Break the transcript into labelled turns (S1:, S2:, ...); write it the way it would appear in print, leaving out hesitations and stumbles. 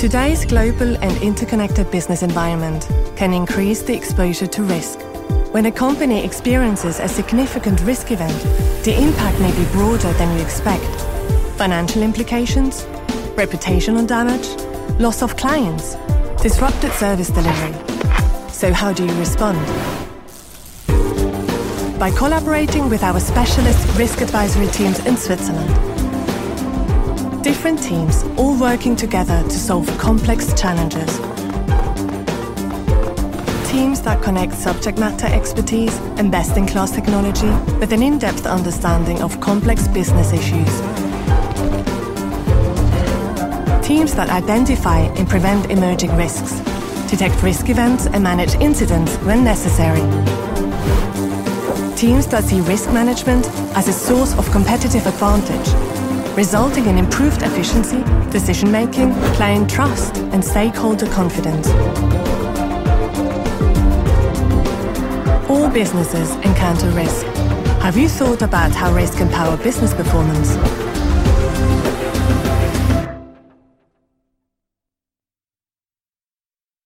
S1: Today's global and interconnected business environment can increase the exposure to risk. When a company experiences a significant risk event, the impact may be broader than you expect. Financial implications, reputational damage, loss of clients, disrupted service delivery. So how do you respond? By collaborating with our specialist risk advisory teams in Switzerland. Different teams all working together to solve complex challenges. Teams that connect subject matter expertise and best-in-class technology with an in-depth understanding of complex business issues. Teams that identify and prevent emerging risks, detect risk events and manage incidents when necessary. Teams that see risk management as a source of competitive advantage, resulting in improved efficiency, decision-making, client trust, and stakeholder confidence. All businesses encounter risk. Have you thought about how risk can power business performance?